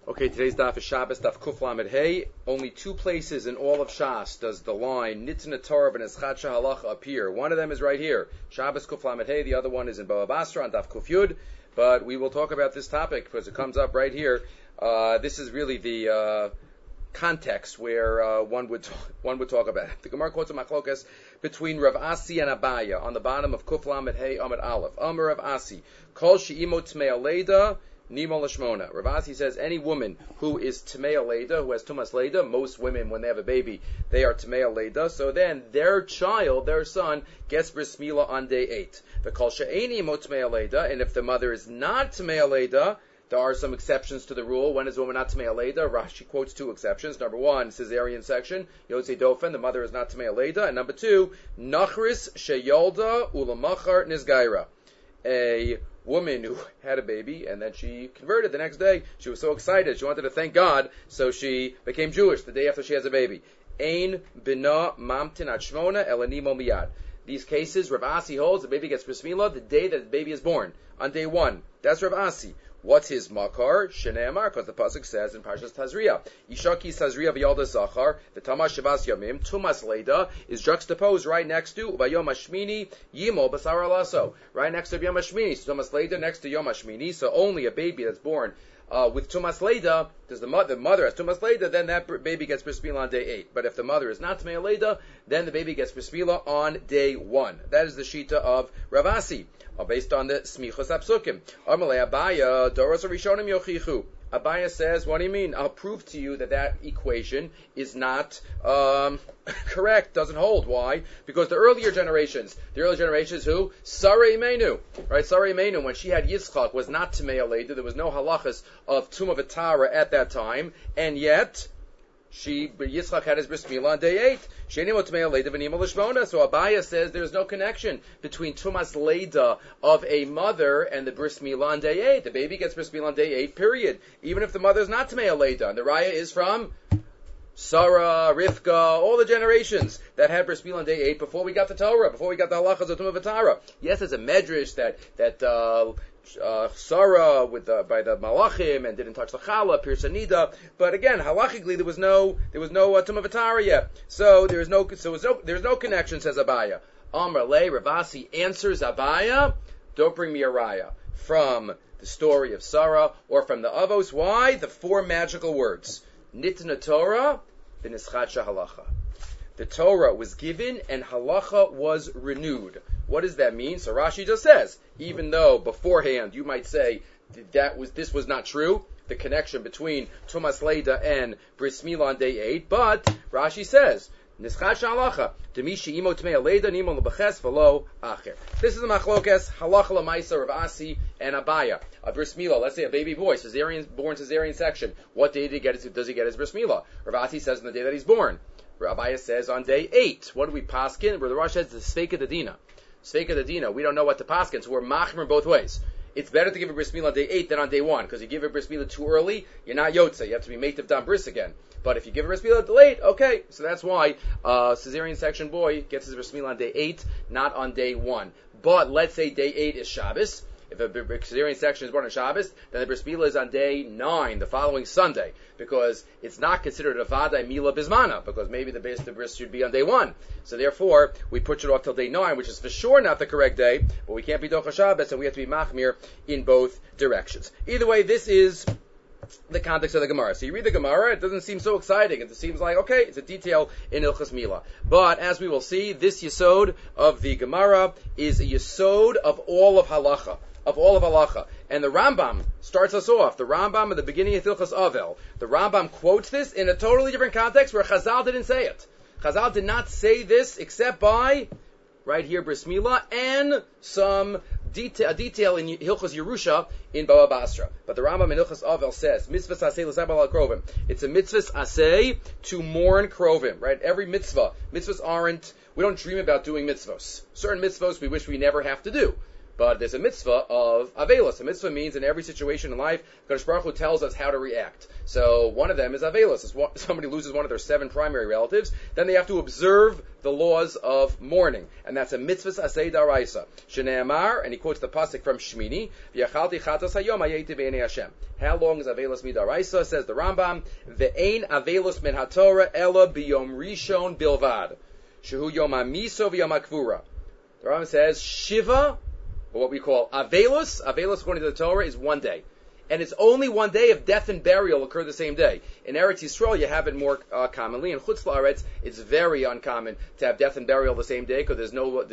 Okay, today's daf is Shabbos, daf Kuf Lamed Hey. Only two places in all of Shas does the line Nitzna Torah ben Eschatsha Halacha appear. One of them is right here, Shabbos Kuf Lamed Hey. The other one is in Bava Basra on daf Kuf Yud. But we will talk about this topic because it comes up right here. This is really the context where one would talk about it. The Gemara quotes a machlokas between Rav Asi and Abaya on the bottom of Kuf Lamed Hey Amud Aleph. Amar Rav Asi, Kol she'imo tmei aleida Nimo Lashmona. Rav Asi says any woman who is Tmei Leida, who has Tumas Leida, most women when they have a baby, they are Tmei Leida, so then their child, their son, gets Bris Milah on day 8. The Kol She'eni Mo Tmei Leida, and if the mother is not Tmei Leida, there are some exceptions to the rule. When is a woman not Tmei Leida? Rashi quotes two exceptions. Number one, cesarean section, Yotzei Dofen, the mother is not Tmei Leida, and number two, Nachris Sheyolda Ulamachar Nizgaira. A woman who had a baby and then she converted the next day. She was so excited. She wanted to thank God, so she became Jewish the day after she has a baby. Ein bina mamtin at shmona elanimo miyad. These cases, Rav Asi holds the baby gets bris milah the day that the baby is born, on day 1. That's Rav Asi. What's his makar? Shene'amar, because the pasuk says in Parshas Tazria, Ishaki Tazria v'yalda zachar, the Tamash Shavas Yamim, Tumas Leida, is juxtaposed right next to Bayom Hashmini, Yimo Basar Alaso, right next to Yom Hashmini. So Tumas Leida next to Yom Hashmini, so only a baby that's born with Tumas Leida, does the mother has Tumas Leida, then that baby gets Bris Milah on day 8. But if the mother is not Tmei Leida, then the baby gets Bris Milah on day 1. That is the Shita of Rav Asi, based on the Smichos Apsukim. Amalei Abaya, Doros Rishonim Yochichu. Abaya says, what do you mean? I'll prove to you that equation is not correct, doesn't hold. Why? Because the earlier generations who? Sarah Imenu. Right? Sarah Imenu, when she had Yitzchak, was not Tmei Leida. There was no halachas of Tumah V'Tara at that time, and yet Yitzchak had his bris milah on day 8. So Abaya says there's no connection between Tumas Leida of a mother and the bris milah on day 8. The baby gets bris milah on day 8, period. Even if the mother is not Tmei Leida. And the raya is from Sarah, Rivka, all the generations that had bris milah on day 8 before we got the Torah, before we got the halachas of Tumah V'Tara. Yes, there's a medrash that Sarah by the Malachim and didn't touch the Chala, Pirsanida, but again, halachically there was no Tumah V'Tara yet, so there's no connection, says Abaya. Amar Le Rav Asi answers Abaya, don't bring me a raya from the story of Sarah or from the Avos. Why? The 4 magical words: Nitna Torah, v'nischatsha halacha. The Torah was given and halacha was renewed. What does that mean? So Rashi just says, even though beforehand you might say this was not true, the connection between Tumas Leida and Bris Milah on day 8, but Rashi says, Nischach halacha, Demishi imo tmei Leida nimo lebeches v'lo acher. This is a machlokas halacha l'maisa Rav Asi and Abaya. A Bris Milah, let's say a baby boy, born cesarean section. What day does he get his Bris Milah? Rav Asi says on the day that he's born. Abaya says on day 8. What do we paskin? Where the Rosh says the Sveika Dadina. Sveika Dadina. We don't know what to paskin, so we're machmer both ways. It's better to give a bris milah on day 8 than on day 1, because you give a bris milah too early, you're not yotze. You have to be mate of dam bris again. But if you give a bris milah late, okay. So that's why cesarean section boy gets his bris milah on day 8, not on day 1. But let's say day 8 is Shabbos. If a cesarean section is born on Shabbos, then the bris milah is on day 9, the following Sunday, because it's not considered a vadai milah bismana, because maybe the bris should be on day 1. So therefore, we push it off till day 9, which is for sure not the correct day, but we can't be docha Shabbos, and we have to be machmir in both directions. Either way, this is the context of the Gemara. So you read the Gemara, it doesn't seem so exciting. It seems like, okay, it's a detail in Ilchas Milah. But as we will see, this yesod of the Gemara is a yesod of all of halacha. And the Rambam starts us off. The Rambam at the beginning of Hilchas Avel. The Rambam quotes this in a totally different context where Chazal didn't say it. Chazal did not say this except by, right here, Bris Milah, and some detail in Hilchas Yerusha in Bava Basra. But the Rambam in Hilchas Avel says, Mitzvahs aseh l'sabal al krovim. It's a mitzvahs aseh to mourn krovim, right? Every mitzvahs we don't dream about doing mitzvahs. Certain mitzvahs we wish we never have to do. But there's a mitzvah of Avelos. A mitzvah means in every situation in life, Kadosh Baruch Hu tells us how to react. So one of them is Avelos. If somebody loses one of their 7 primary relatives, then they have to observe the laws of mourning. And that's a mitzvah asay daraisa. Shneamar, and he quotes the pasuk from Shmini, V'yachalti chatas hayom hayeti b'nei Hashem. How long is Avelos midaraisa? Says the Rambam, Ve'ein Avelos min haTorah ela biyom rishon bilvad. Shehu yom hamiso v'yom hakvura. The Rambam says, Shiva, or what we call Avelos. Avelos, according to the Torah, is 1 day. And it's only 1 day if death and burial occur the same day. In Eretz Yisrael, you have it more commonly. In Chutz La'aretz, it's very uncommon to have death and burial the same day because there's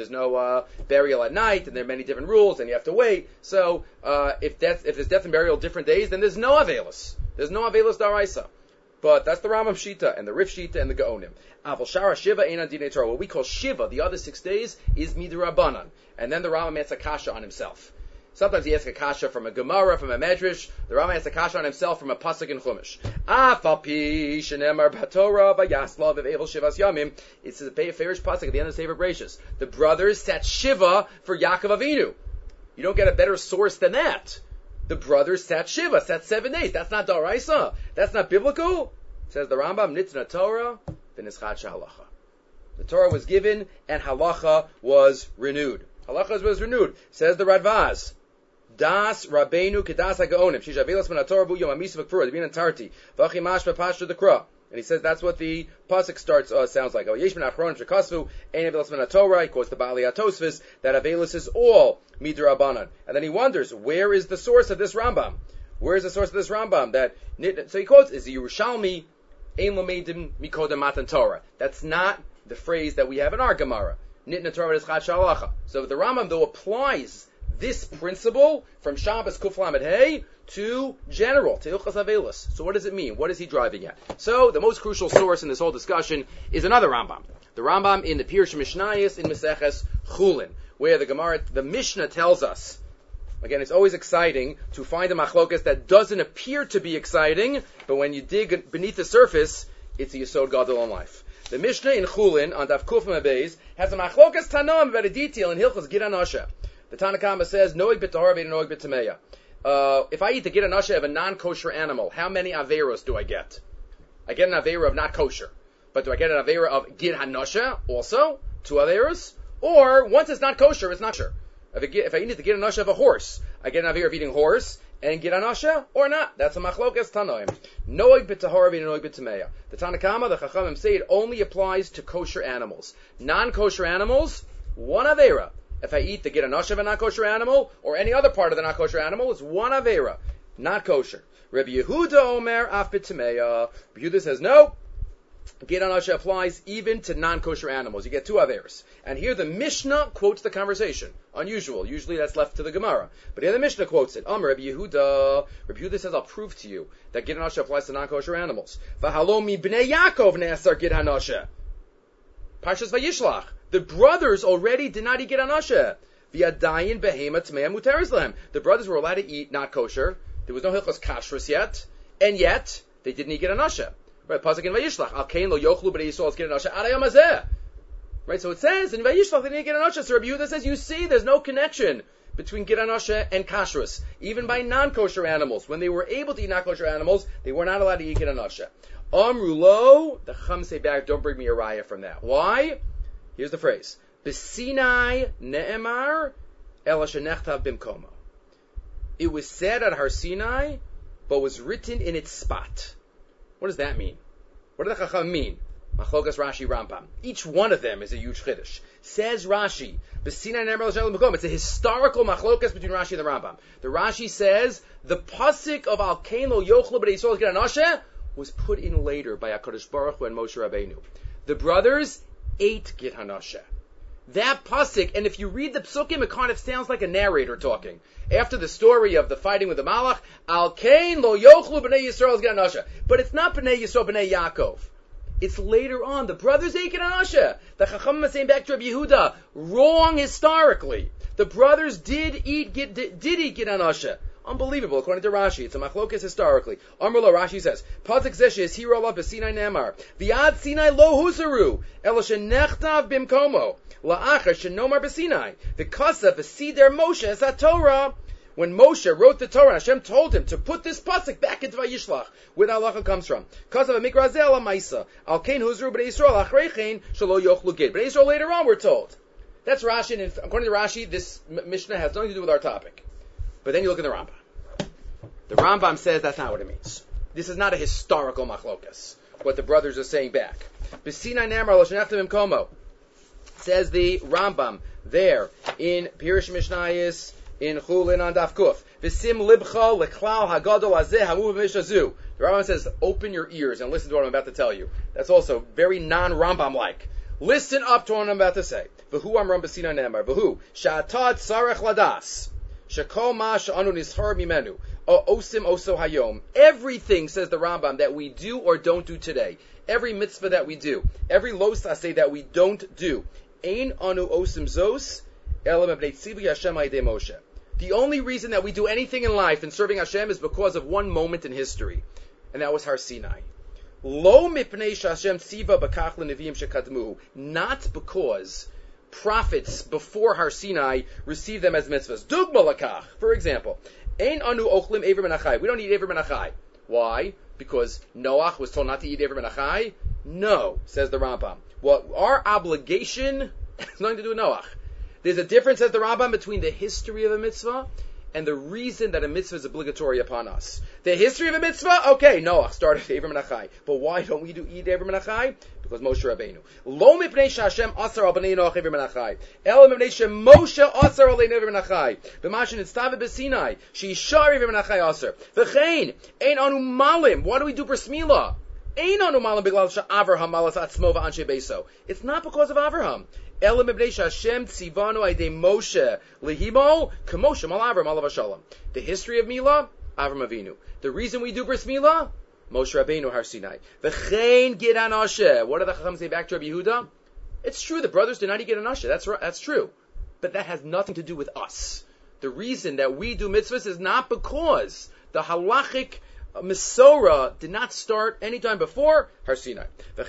no burial at night, and there are many different rules, and you have to wait. So if there's death and burial different days, then there's no Avelos. There's no Avelos Daraisa. But that's the Rambam Shita and the Rif Shita and the Gaonim. Aval Shara Shiva Einan Dinei Torah. What we call Shiva, the other 6 days, is Midrabanan. And then the Rambam asks a kasha on himself. Sometimes he asks a kasha from a Gemara, from a Medrash. The Rambam asks a kasha on himself from a pasuk in Chumash. Afal pi shenemar b'Torah v'yaslav v'evel shivas yamim. It's a fairish pasuk at the end of the Sefer Bereishis. The brothers sat Shiva for Yaakov Avinu. You don't get a better source than that. The brothers sat Shiva, sat 7 days. That's not Daraisa. That's not biblical. Says the Rambam, Nitzna Torah, v'nischat halacha. The Torah was given, and halacha was renewed. Halacha was renewed. Says the Radvaz, Das Rabbeinu Kedas HaGaonim, Shish Avelos min haTorah bu yom hamisa v'kfura, D'vin Tarti, v'achimash v'pashta dekra. And he says that's what the pasuk sounds like. Oh, Yesh min achronim shekasvu, ein Avelos min haTorah. He quotes the Baalei HaTosfos that Avelos is all midrabanan. And then he wonders, where is the source of this Rambam? Where is the source of this Rambam? So he quotes, is the Yerushalmi, ein lomedim mikodem matan Torah. That's not the phrase that we have in our Gemara. Nitna Torah v'nischat halacha. So the Rambam, though, applies this principle from Shabbos Kuf Lamed Hey to general, to Hilchos Avelos. So what does it mean? What is he driving at? So the most crucial source in this whole discussion is another Rambam. The Rambam in the Pirush Mishnayos in Meseches Chulin, where the Mishnah tells us, again, it's always exciting to find a machlokas that doesn't appear to be exciting, but when you dig beneath the surface, it's a Yesod Gadol in life. The Mishnah in Chulin on Daf Kuf Mebez has a machlokas Tanoim about a detail in Hilchos Gid Hanasha. The Tanna Kama says, Noig b'tahara v'ein noig b'tameya. If I eat the Gid Hanasha of a non-kosher animal, how many averos do I get? I get an avera of not kosher. But do I get an avera of Gid Hanasha also? 2 averos? Or, once it's not kosher, it's not kosher. If I eat the Gid Hanasha of a horse, I get an avera of eating horse and Gid Hanasha, or not. That's a machlokas Tanoim. Noig b'tahara v'ein noig b'tameya. The Tanna Kama, the Chachamim say it only applies to kosher animals. Non-kosher animals, 1 avera. If I eat the Gid Hanasha of a non-kosher animal, or any other part of the non-kosher animal, it's 1 avera, not kosher. Rabbi Yehuda Omer af b'tameya. Rabbi Yehuda says, no, Gid Hanasha applies even to non-kosher animals. You get 2 averos. And here the Mishnah quotes the conversation. Unusual. Usually that's left to the Gemara. But here the Mishnah quotes it. Rabbi Yehuda. Rabbi Yehuda says, I'll prove to you that Gid Hanasha applies to non-kosher animals. V'halo mi bnei Yaakov ne'asar Gid Hanasha. Parshas Vayishlach. The brothers already did not eat Gid Hanasha. V'yadayin behema tmei muteres lehem. The brothers were allowed to eat not kosher. There was no Hilchos Kashrus yet. And yet, they didn't eat Gid Hanasha. Right, pasuk in Vayishlach. Al kein lo yochlu b'nei Yisrael Gid Hanasha ad hayom hazeh. Right, so it says in Vayishlach they didn't eat Gid Hanasha. So Rabbi Yehuda says, you see, there's no connection between Gid Hanasha and Kashrus. Even by non-kosher animals. When they were able to eat non-kosher animals, they were not allowed to eat Gid Hanasha. Amru lo, the Chum say back, don't bring me a raya from that. Why? Here's the phrase. B'sinai ne'emar ela shenechtav bimkomo. It was said at Har Sinai, but was written in its spot. What does that mean? What do the Chacham mean? Machlokas Rashi Rambam. Each one of them is a huge chiddush. Says Rashi, B'sinai ne'emar ela shenechtav bimkomo. It's a historical machlokas between Rashi and the Rambam. The Rashi says, the pasuk of Al Kain Lo Yochlu B'nei Yisrael Gid Hanasha was put in later by HaKadosh Baruch Hu and Moshe Rabbeinu. The brothers ate Gid Hanasha. That pasuk, and if you read the psukim, it kind of sounds like a narrator talking. After the story of the fighting with the Malach, Al Kain Lo Yochlu B'nei Yisrael Gid Hanasha. But it's not B'nei Yisrael, B'nei Yaakov. It's later on. The brothers ate Gid Hanasha. The Chachamim is saying back to Rabbi Yehuda, wrong historically. The brothers did eat Gid Hanasha. Unbelievable, according to Rashi. It's a machlokes historically. Amrullah, Rashi says, Pazik Zesh is hero of Sinai Nemar. Viad Sinai lo huzaru. El shenechtav bimkomo. La'achar shenomar b'Sinai. V'kasav v'sider Moshe es Torah. When Moshe wrote the Torah, Hashem told him to put this pasuk back into Vayishlach, where the halacha comes from. Kasav v'mikra zeh ala ma'isa. Al kein huzru b'nei Yisrael achrei chen shelo yochlu gid. B'nei Yisrael later on we're told. That's Rashi, and according to Rashi, this Mishnah has nothing to do with our topic. But then you look at the Rambam. The Rambam says that's not what it means. This is not a historical machlokas, what the brothers are saying back. B'sinai namar lo shenechtem imkomo, says the Rambam there in Pirush Mishnayis, in Chulin on Daf Kuf. V'sim libcha leklal hagadol hazeh hamu v'mishazu. The Rambam says, open your ears and listen to what I'm about to tell you. That's also very non-Rambam-like. Listen up to what I'm about to say. V'hu amram b'sinai namar. V'hu sha'atat sarech ladas. Shekol ma she'anu nishar mimenu. Osim oso hayom. Everything, says the Rambam, that we do or don't do today. Every mitzvah that we do. Every los aseh that we don't do. Ein anu osim zos elam b'nei tzivui Hashem ha'idei Moshe. The only reason that we do anything in life in serving Hashem is because of one moment in history. And that was Har Sinai. Lo mipnei sh'Hashem tziva b'kach l'neviim shekadmuhu. Not because prophets before Har Sinai received them as mitzvahs. Dugma lakach, for example. Ein anu ochlim ever menachai. We don't eat ever menachai. Why? Because Noach was told not to eat ever menachai? No, says the Rambam. Well, our obligation has nothing to do with Noach. There's a difference, says the Rambam, between the history of a mitzvah and the reason that a mitzvah is obligatory upon us. The history of a mitzvah, okay, Noach started Eivrim Menachai. But why don't we do eat Eivrim Menachai? Because Moshe Rabbeinu. Lo mipnei sh'Hashem asar al b'nei Noach Eivrim Menachai. El mipnei she'Moshe asar al Eivrim Menachai. V'mashin nitztaveh b'Sinai. She'ishar Eivrim Menachai asar. V'chein, ein anu malim. Why do we do bris milah? Ein anu malim b'glal she'Avraham malas atzmo v'anshe beiso. It's not because of Avraham. Elam ibnei Hashem tzivanu aydei Moshe lehimo k'Moshe mal Avram alav hashalom. The history of Milah, Avram Avinu. The reason we do bris Milah, Moshe Rabbeinu Har Sinai. V'chein gid anashe. What do the Chacham say back to Rabbi Yehuda? It's true, the brothers did not eat gid anashe. That's true. But that has nothing to do with us. The reason that we do mitzvahs is not because the halachic Mesorah did not start any time before Har Sinai.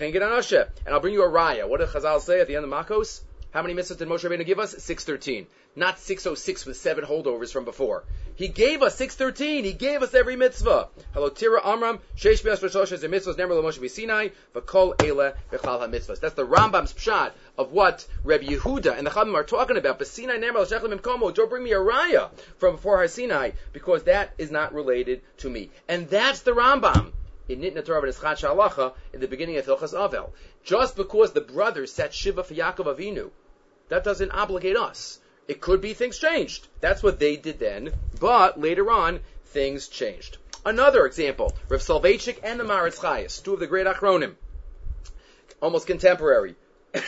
And I'll bring you a raya. What did Chazal say at the end of Makos? How many mitzvahs did Moshe Rabbeinu give us? 613. Not 606 with 7 holdovers from before. He gave us 613. He gave us every mitzvah. Halotira Amram, Sheish Be'as V'Shoshes and mitzvahs never Moshe B'Sinai, V'Kol Eile V'Chal HaMitzvahs. That's the Rambam's pshat of what Rabbi Yehuda and the Chachamim are talking about. B'Sinai never L'Shechlim Imkomo. Don't bring me a raya from before Har Sinai, because that is not related to me. And that's the Rambam in Nitna Torah V'Neschat Sha'alacha in the beginning of Hilchas Avel. Just because the brothers set Shiva for Yaakov Avinu, that doesn't obligate us. It could be things changed. That's what they did then, but later on, things changed. Another example, Rav Soloveitchik and the Maritz Chayes, two of the great Achronim, almost contemporary.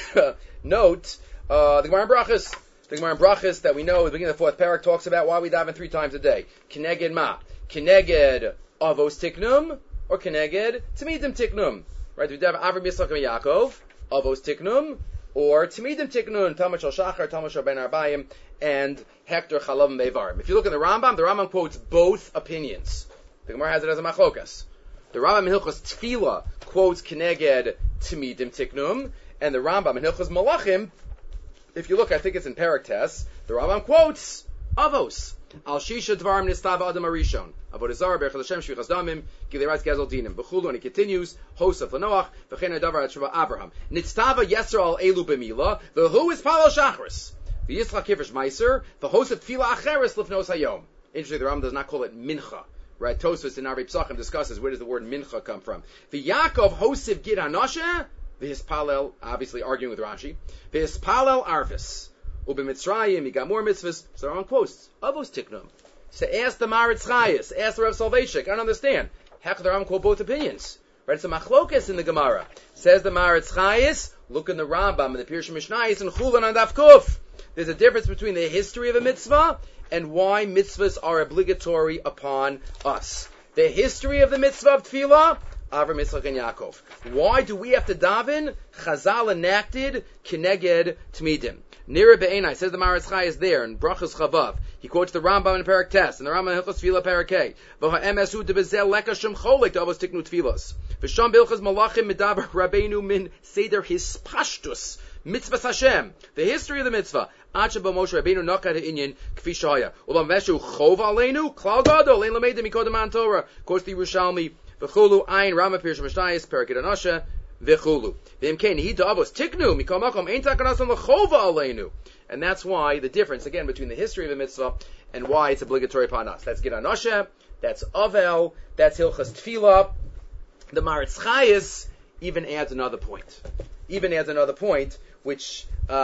Note, the Gemara in Brachos. The Gemara in Brachos that we know at the beginning of the 4th parak talks about why we daven 3 times a day. Keneged ma? Keneged avos tiknum, or keneged tamidim tiknum. Right, we daven Avram Yitzchak and Yaakov, avos tiknum, or Tamidim Tiknun, Talmud Shal Shachar, Talmud Shal Ben Arbayim, and Hector Chalav Mevarim. If you look at the Rambam quotes both opinions. The Gemara has it as a machlokas. The Rambam in Hilchos Tefillah quotes Keneged Tamidim Tiknum, and the Rambam in Hilchos Malachim, if you look, I think it's in Perek Tes, the Rambam quotes Avos. Al Shisha Dvarim Nistav Adam Arishon. Avodah Zarah Berchel Hashem Shvichas Damim Gileiratz Gezel Dinim B'chulu, and he continues Hosef Lenoach V'chein Adavar Atshava Abraham Nitztava Yesra Al Elu B'Mila V'hu is Palal Shachris V'Yitzchak Kivrish Meiser V'Hosef Tefila Acheres Lifnos Hayom. Interesting, the Rambam does not call it Mincha. Right? Tosfos in Arvei Psachim discusses where does the word Mincha come from. V'Yakov Hosef Gid Hanashe V'Hispalel, obviously arguing with Rashi, V'Hispalel Arvis U'B'Mitzrayim he got more mitzvahs. So the Rambam quotes Avos Tiknum. So ask the Maritz Chayes, ask the Rav Soloveitchik. I don't understand. How could the Rambam quote both opinions? Right? It's a machlokas in the Gemara. Says the Maritz Chayes, look in the Rambam and the Pirush Mishnayos and Chulin on Daf Kuf. There's a difference between the history of a mitzvah and why mitzvahs are obligatory upon us. The history of the mitzvah of Tefillah, Avram, Yitzchak, and Yaakov. Why do we have to daven? Chazal enacted Keneged Tmidim. Nira Be'enai, says the Maritz Chayes there in Brachos Chavav. He quotes the Rambam in Perek Tes, and the Rambam in Hilchos Tefillah Perek Hey. V'ha'emes hu debezel leka shem cholik davos tiknu tefillos. V'sham bilchas malachim medaber rabbeinu min seder hispashtus. Mitzvah Hashem, the history of the mitzvah. Acha b'Moshe Rabbeinu nakat ha'inyan kfi shaya. Ulam veshu chov aleinu klal gadol ein lameidim mikodem an Torah. Quotes the Yerushalmi. V'chulu ayin Rama Pirush Mishnayos Perek Anasha v'chulu. V'imkein hi da'avos tiknu mikol makom ein takanasan l'chova aleinu. And that's why the difference again between the history of the mitzvah and why it's obligatory upon us. That's Gid Anasha. That's Avel. That's Hilchas Tefillah. The Maritz Chayes even adds another point. Which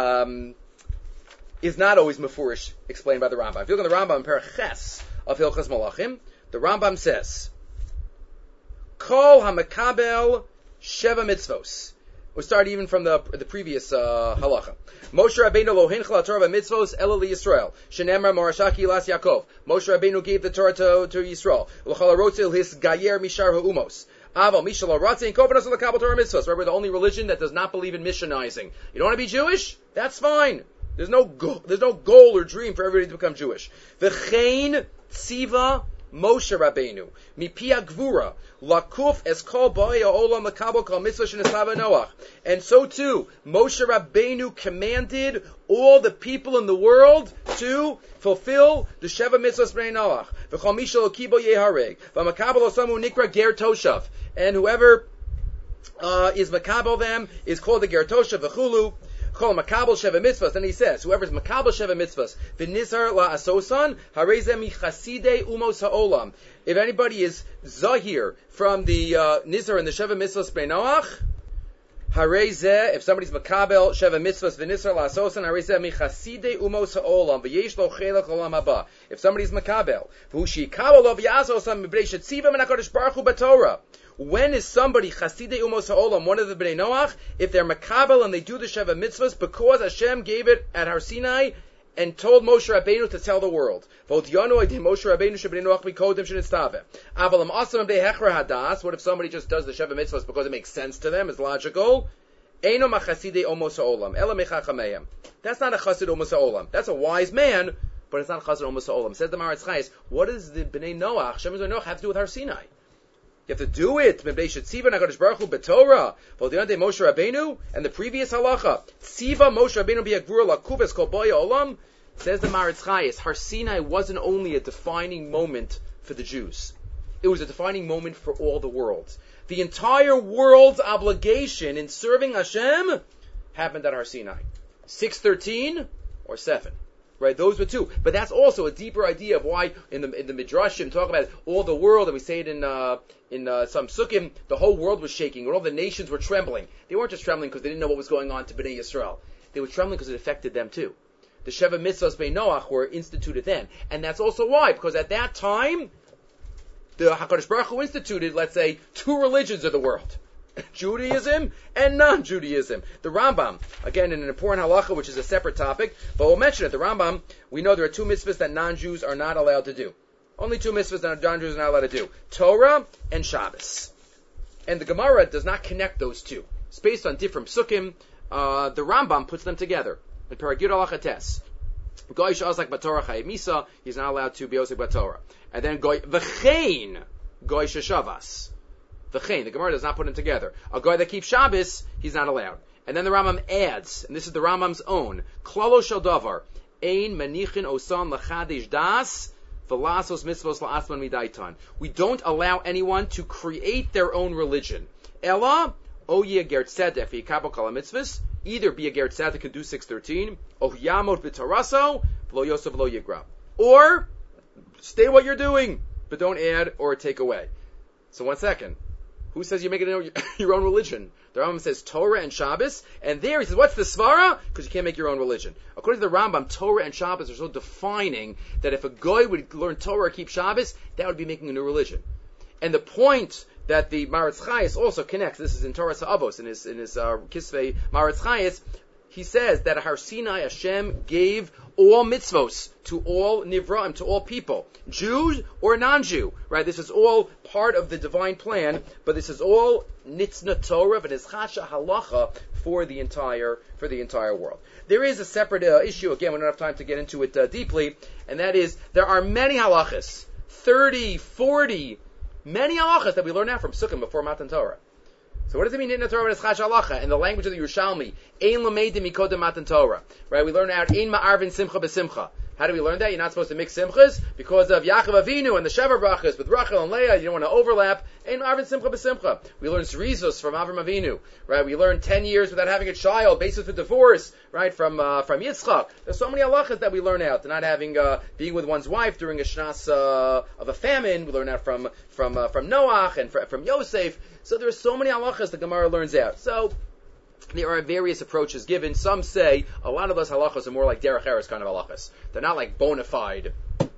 is not always mefurish explained by the Rambam. If you look at the Rambam in Perek Ches of Hilchas Malachim, the Rambam says, Kol hamakabel sheva mitzvos. We'll start even from the previous halacha. Moshe Rabbeinu lo hinchel haTorah mitzvos ela liYisrael. Shenemar morashaki las Yaakov. Moshe Rabbeinu gave the Torah to Yisrael. L'chol harotzil his gayer mishar ha'umos. Aval mishal haratzin kovenas l'kabel Torah mitzvos. Remember, the only religion that does not believe in missionizing. You don't want to be Jewish? That's fine. There's no goal or dream for everybody to become Jewish. V'chein tziva Moshe Rabbeinu mipi gvura lakuf es kol ba'ei ha'olam l'kabel kol mitzvah shenisava Noach. And so too, Moshe Rabbeinu commanded all the people in the world to fulfill the Sheva Mitzvahs Bnei Noach. V'chol mishal kibo yehareg v'makabel osamu nikra ger toshav. And whoever is makabel them is called the ger toshav. V'chulu. Chol makabel sheva mitzvahs. Then he says, whoever is makabel sheva mitzvahs, v'nizar la asosan harezeh michasidei umos ha'olam. If anybody is zahir from the nizar and the sheva mitzvahs bnei Noach, harezeh, if somebody's makabel sheva mitzvahs v'nizar la asosan harezeh michasidei umos ha'olam v'yesh lo chelach olam haba. If somebody's makabel, v'hu shikabel lo v'yasosam m'bnei shetziva min HaKadosh Baruch Hu b'Torah. When is somebody Chasidei Umos Ha'olam, one of the Bnei Noach, if they're Makabel and they do the Sheva Mitzvahs, because Hashem gave it at Har Sinai and told Moshe Rabbeinu to tell the world. What if somebody just does the Sheva Mitzvahs because it makes sense to them, it's logical? That's not a Chasidei Umos Ha'olam. That's a wise man, but it's not a Chasidei Umos Ha'olam. Says the Maritz Chayes, what does the Bnei Noach, Hashem Bnei Noach, have to do with Har Sinai? You have to do it. Mibnei shetziva HaKadosh Baruch Hu b'Torah. V'odiyante Moshe Rabbeinu and the previous halacha. Tziva Moshe Rabbeinu b'yagvura lakubes kol b'ya olam. Says the Maritz Chayes, Har Sinai wasn't only a defining moment for the Jews. It was a defining moment for all the world. The entire world's obligation in serving Hashem happened at Har Sinai. 613 or 7. Right, those were two. But that's also a deeper idea of why in the Midrashim talk about all the world, and we say it in some Sukkim, the whole world was shaking, and all the nations were trembling. They weren't just trembling because they didn't know what was going on to Bnei Yisrael. They were trembling because it affected them too. The Sheva Mitzvahs Bnei Noach were instituted then. And that's also why, because at that time, the HaKadosh Baruch Hu instituted, let's say, two religions of the world. Judaism and non-Judaism. The Rambam, again, in an important halacha, which is a separate topic, but we'll mention it. The Rambam, we know there are two mitzvahs that non-Jews are not allowed to do. Only two mitzvahs that non-Jews are not allowed to do. Torah and Shabbos. And the Gemara does not connect those two. It's based on different psukim. The Rambam puts them together. In Perek Yud Halacha Tes. Goy she'osak b'Torah chayiv misa, he's not allowed to be osek b'Torah. And then Goy v'chein Goy she'shavas. The Gemara does not put them together. A guy that keeps Shabbos, he's not allowed. And then the Rambam adds, and this is the Rambam's own, Klalo shel davar, ein manichin osan l'chadesh das, v'lasos mitzvos la'asman midaitan. We don't allow anyone to create their own religion. Ella, o ye ger tzedek v'yikabel kol mitzvos, either be a ger tzedek and do 613, o yamot b'taraso, v'lo yosef v'lo yigra. Or, stay what you're doing, but don't add or take away. So 1 second. Who says you make it your own religion? The Rambam says Torah and Shabbos, and there he says, what's the svara? Because you can't make your own religion. According to the Rambam, Torah and Shabbos are so defining that if a guy would learn Torah or keep Shabbos, that would be making a new religion. And the point that the Maritz Chayes also connects, this is in Torah Sa'avos, in his Kisvei Maritz Chayes, he says that at Har Sinai Hashem gave all mitzvos, to all nivraim, to all people, Jew or non-Jew, right? This is all part of the divine plan, but this is all nitzna Torah, v'nizchasha halacha for the entire world. There is a separate issue, again, we don't have time to get into it deeply, and that is, there are many halachas, 30, 40, many halachas that we learn out from Sukkim before Matan Torah. So what does it mean in the Torah v'nizchasha halacha? In the language of the Yerushalmi, ein lameidim mikodem Matan Torah, right? We learn out ein ma'arvin simcha b'simcha. How do we learn that? You're not supposed to mix simchas because of Yaakov Avinu and the Sheva brachas with Rachel and Leah. You don't want to overlap. Ein ma'arvin simcha b'simcha. We learn zrizos from Avram Avinu, right? We learn 10 years without having a child, basis for divorce, right? From Yitzchak. There's so many halachas that we learn out. They're not having being with one's wife during a shnas of a famine. We learn out from Noach and from Yosef. So there's so many halachas the Gemara learns out. So there are various approaches given. Some say a lot of those halachas are more like derech eretz kind of halachas. They're not like bona fide,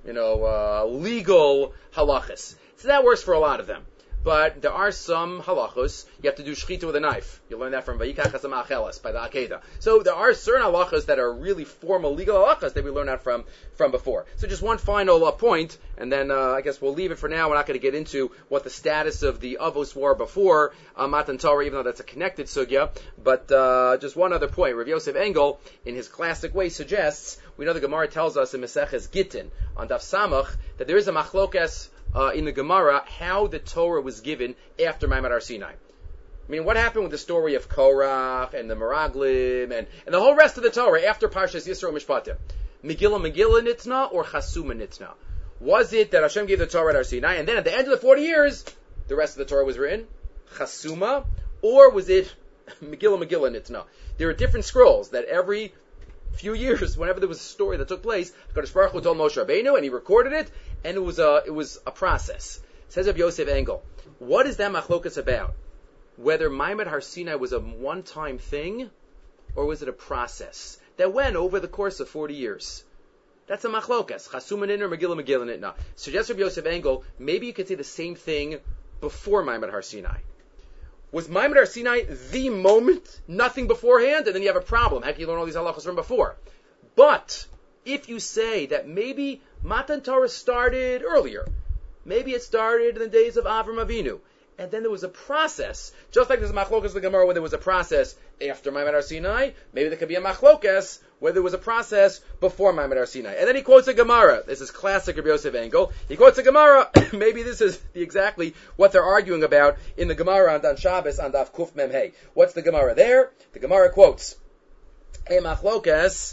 legal halachas. So that works for a lot of them. But there are some halachos, you have to do shechita with a knife. You learn that from Vayikach Hasam Achelas, by the Akedah. So there are certain halachos that are really formal legal halachos that we learned out from before. So just one final point, and then I guess we'll leave it for now. We're not going to get into what the status of the Avos were before Matan Torah, even though that's a connected sugya. But just one other point. Rav Yosef Engel, in his classic way, suggests, we know the Gemara tells us in Maseches Gittin, on Daf Samach, that there is a machlokas in the Gemara, how the Torah was given after Ma'amad Har Sinai. I mean, what happened with the story of Korach and the Meraglim and the whole rest of the Torah after Parshas Yisro Mishpatim? Megillah Nitna or Chasuma Nitna? Was it that Hashem gave the Torah at Har Sinai and then at the end of the 40 years, the rest of the Torah was written? Chasuma? Or was it Megillah Nitna? There are different scrolls that every few years, whenever there was a story that took place, HaKadosh Baruch Hu told Moshe Rabbeinu, and he recorded it, and it was a process. Says Rabbi Yosef Engel, what is that machlokas about? Whether Ma'amad Har Sinai was a one-time thing, or was it a process that went over the course of 40 years? That's a machlokas. Chasuma Nitna or Megillah Nitna. Suggests Rabbi Yosef Engel, maybe you could say the same thing before Ma'amad Har Sinai. Was Ma'amad Har Sinai the moment, nothing beforehand, and then you have a problem? How can you learn all these halachas from before? But if you say that maybe Matan Torah started earlier, maybe it started in the days of Avram Avinu, and then there was a process, just like there's a machlokas the Gemara when there was a process after Ma'amad Har Sinai, maybe there could be a machlokas where there was a process before Ma'amad Har Sinai. And then he quotes a Gemara. This is classic Rabbi Yosef Engel. He quotes a Gemara. Maybe this is exactly what they're arguing about in the Gemara on Shabbos on Daf Kuf Mem Hey. What's the Gemara there? The Gemara quotes a machlokas.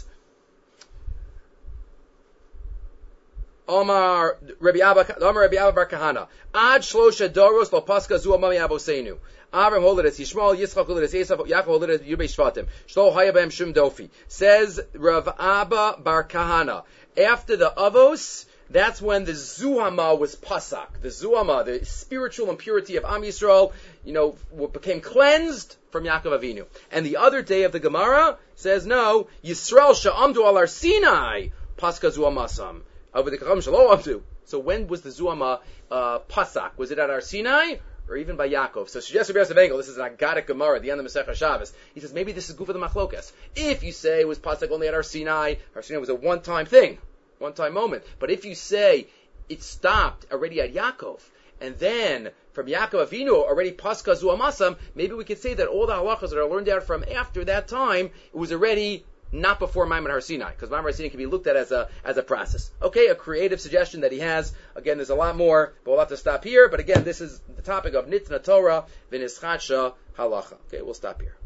Omar Rabbi Abba Bar Kahana. Ad Shlosha Doros Lo Paska Zu Amami Avosenu. Avram holded as Yishmael, Yitzchak holded as Esav, Yaakov holded as Yubei Shvatim. Shlo Haya B'hem Shum Dofi. Says Rav Abba Bar Kahana. After the Avos, that's when the Zuhama was Pasak. The Zuhama, the spiritual impurity of Am Yisrael, became cleansed from Yaakov Avinu. And the other day of the Gemara says, no, Yisrael Sha'amdu Al Har Sinai, Paska Zuhamasam. So when was the Zuhama Pasak? Was it at Har Sinai or even by Yaakov? So suggests Rabbi Yosef Engel, this is an Agadic Gemara at the end of Masechah Shabbos. He says maybe this is Gufa the Machlokas. If you say it was Pasak only at Har Sinai was a one-time thing, one-time moment. But if you say it stopped already at Yaakov, and then from Yaakov Avinu already Paska Zuhamasam, maybe we could say that all the halachas that are learned out from after that time, it was already not before Ma'amad Har Sinai, because Ma'amad Har Sinai can be looked at as a process. Okay, a creative suggestion that he has. Again, there's a lot more, but we'll have to stop here. But again, this is the topic of Nitna Torah v'nizchasha halacha. Okay, we'll stop here.